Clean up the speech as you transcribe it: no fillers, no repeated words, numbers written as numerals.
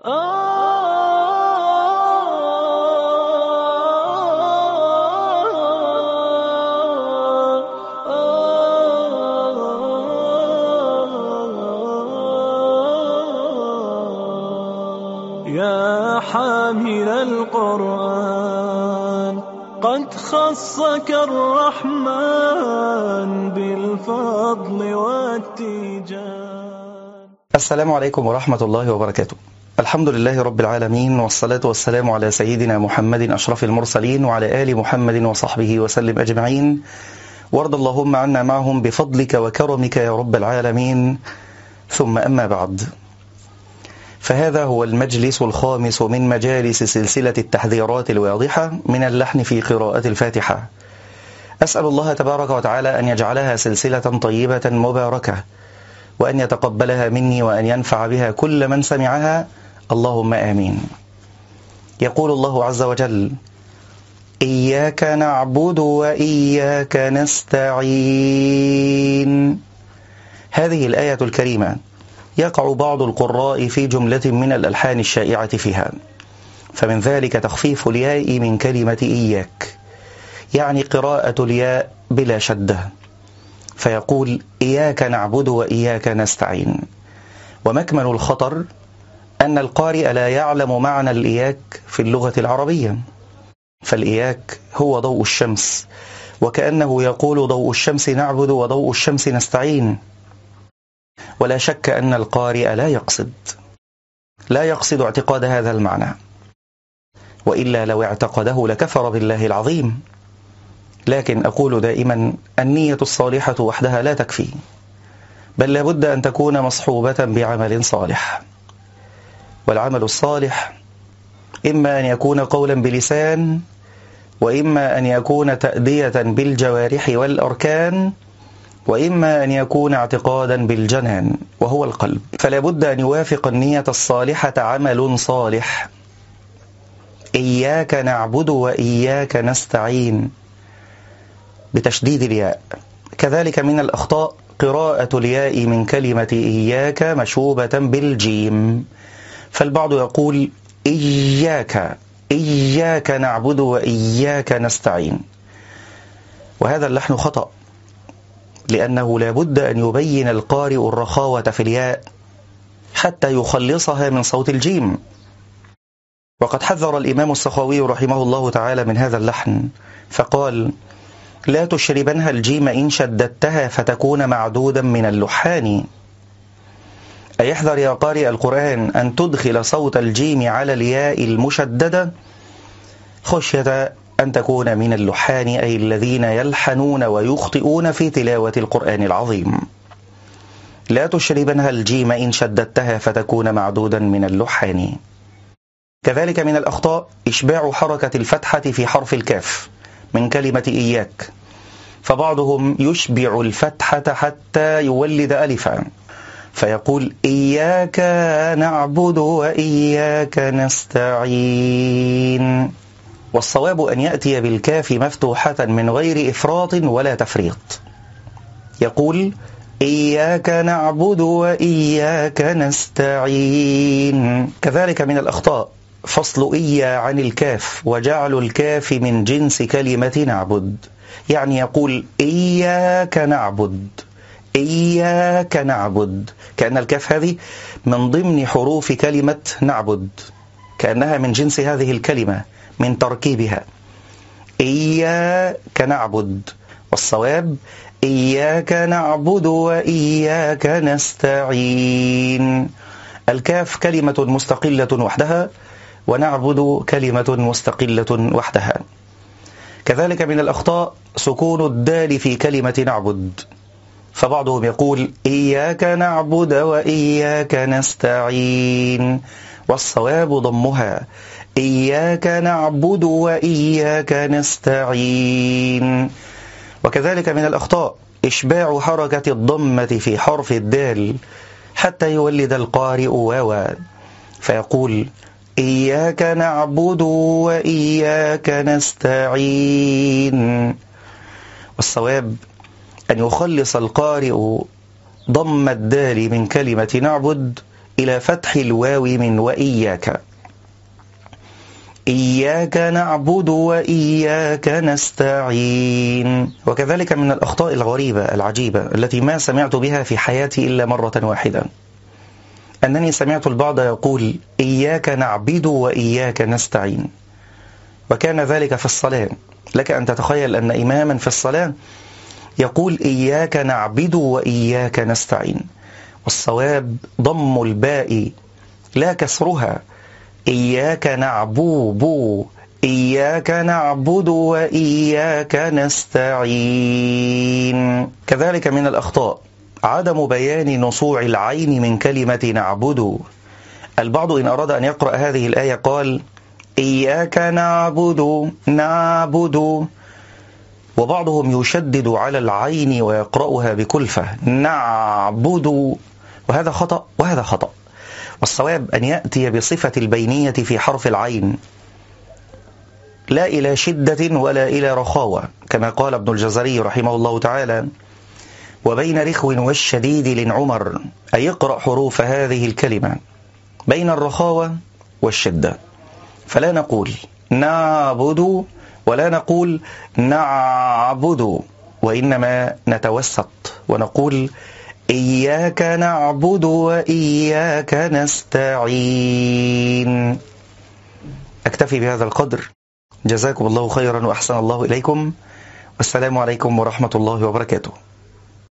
يا حامل القرآن قد خصك الرحمن بالفضل والتيجان. السلام عليكم ورحمة الله وبركاته. الحمد لله رب العالمين، والصلاة والسلام على سيدنا محمد أشرف المرسلين وعلى آل محمد وصحبه وسلم أجمعين، وارض اللهم عنا معهم بفضلك وكرمك يا رب العالمين. ثم أما بعد، فهذا هو المجلس الخامس من مجالس سلسلة التحذيرات الواضحة من اللحن في قراءة الفاتحة. أسأل الله تبارك وتعالى أن يجعلها سلسلة طيبة مباركة، وأن يتقبلها مني وأن ينفع بها كل من سمعها، اللهم آمين. يقول الله عز وجل: إياك نعبد وإياك نستعين. هذه الآية الكريمة يقع بعض القراء في جملة من الألحان الشائعة فيها، فمن ذلك تخفيف الياء من كلمة إياك، يعني قراءة الياء بلا شدة، فيقول إياك نعبد وإياك نستعين. ومكمن الخطر أن القارئ لا يعلم معنى الإياك في اللغة العربية، فالإياك هو ضوء الشمس، وكأنه يقول ضوء الشمس نعبد وضوء الشمس نستعين. ولا شك أن القارئ لا يقصد اعتقاد هذا المعنى، وإلا لو اعتقده لكفر بالله العظيم. لكن أقول دائما: النية الصالحة وحدها لا تكفي، بل لابد أن تكون مصحوبة بعمل صالح. والعمل الصالح إما أن يكون قولا بلسان، وإما أن يكون تأدية بالجوارح والأركان، وإما أن يكون اعتقادا بالجنان وهو القلب. فلا بد أن يوافق النية الصالحة عمل صالح. إياك نعبد وإياك نستعين بتشديد الياء. كذلك من الأخطاء قراءة الياء من كلمة إياك مشوبة بالجيم، فالبعض يقول إياك نعبد وإياك نستعين، وهذا اللحن خطأ، لأنه لا بد أن يبين القارئ الرخاوة في الياء حتى يخلصها من صوت الجيم. وقد حذر الإمام السخاوي رحمه الله تعالى من هذا اللحن، فقال: لا تشربنها الجيم إن شددتها فتكون معدودا من اللحان. أي احذر يا قارئ القرآن أن تدخل صوت الجيم على الياء المشددة خشية أن تكون من اللحان، أي الذين يلحنون ويخطئون في تلاوة القرآن العظيم. لا تشربنها الجيم إن شددتها فتكون معدودا من اللحان. كذلك من الأخطاء إشباع حركة الفتحة في حرف الكاف من كلمة إياك، فبعضهم يشبع الفتحة حتى يولد ألفا، فيقول إياك نعبد وإياك نستعين. والصواب أن يأتي بالكاف مفتوحة من غير إفراط ولا تفريط، يقول إياك نعبد وإياك نستعين. كذلك من الأخطاء فصل إيا عن الكاف وجعل الكاف من جنس كلمة نعبد، يعني يقول إياك نعبد إياك نعبد، كأن الكاف هذه من ضمن حروف كلمة نعبد، كأنها من جنس هذه الكلمة من تركيبها. إياك نعبد، والصواب إياك نعبد وإياك نستعين. الكاف كلمة مستقلة وحدها، ونعبد كلمة مستقلة وحدها. كذلك من الأخطاء سكون الدال في كلمة نعبد، فبعضهم يقول إياك نعبد وإياك نستعين، والصواب ضمها إياك نعبد وإياك نستعين. وكذلك من الأخطاء إشباع حركة الضمة في حرف الدال حتى يولد القارئ واوا، فيقول إياك نعبد وإياك نستعين، والصواب أن يخلص القارئ ضم الدال من كلمة نعبد إلى فتح الواو من وإياك. إياك نعبد وإياك نستعين. وكذلك من الأخطاء الغريبة العجيبة التي ما سمعت بها في حياتي إلا مرة واحدة، أنني سمعت البعض يقول إياك نعبد وإياك نستعين، وكان ذلك في الصلاة. لك أن تتخيل أن إماما في الصلاة يقول إياك نعبد وإياك نستعين، والصواب ضم الباء لا كسرها، إياك نعبد إياك نعبد وإياك نستعين. كذلك من الأخطاء عدم بيان نصوع العين من كلمة نعبد. البعض إن أراد أن يقرأ هذه الآية قال إياك نعبد، وبعضهم يشدد على العين ويقرأها بكلفة نعبد، وهذا خطأ وهذا خطأ. والصواب أن يأتي بصفة البينية في حرف العين، لا إلى شدة ولا إلى رخاوة، كما قال ابن الجزري رحمه الله تعالى وبين رخو والشديد لنعمر، أي اقرأ حروف هذه الكلمة بين الرخاوة والشدة، فلا نقول نعبد ولا نقول نعبد، وإنما نتوسط ونقول إياك نعبد وإياك نستعين. أكتفي بهذا القدر، جزاكم الله خيرا وأحسن الله إليكم، والسلام عليكم ورحمة الله وبركاته.